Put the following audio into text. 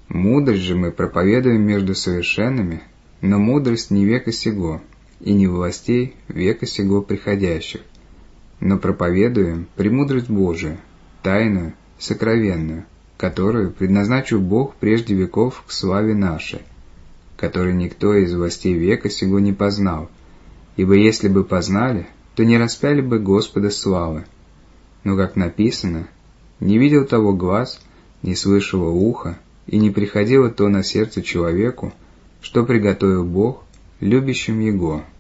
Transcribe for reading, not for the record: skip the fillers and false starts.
Мудрость же мы проповедуем между совершенными, но мудрость не века сего, и не властей века сего приходящих, но проповедуем премудрость Божию, тайную, сокровенную, которую предназначил Бог прежде веков к славе нашей, которой никто из властей века сего не познал, ибо если бы познали, то не распяли бы Господа славы. Но, как написано, не видел того глаз, не слышало ухо, и не приходило то на сердце человеку, что приготовил Бог любящим Его.